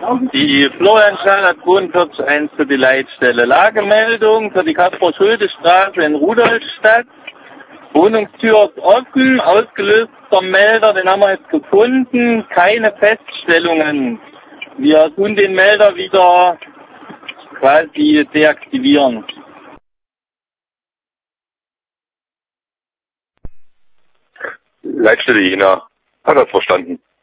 Die Florian-Schall 42.1 für die Leitstelle. Lagemeldung für die Kaspar-Schulte-Straße in Rudolstadt. Wohnungstür ist offen, ausgelöster Melder, den haben wir jetzt gefunden. Keine Feststellungen. Wir tun den Melder wieder quasi deaktivieren. Leitstelle Jena. Hat er verstanden.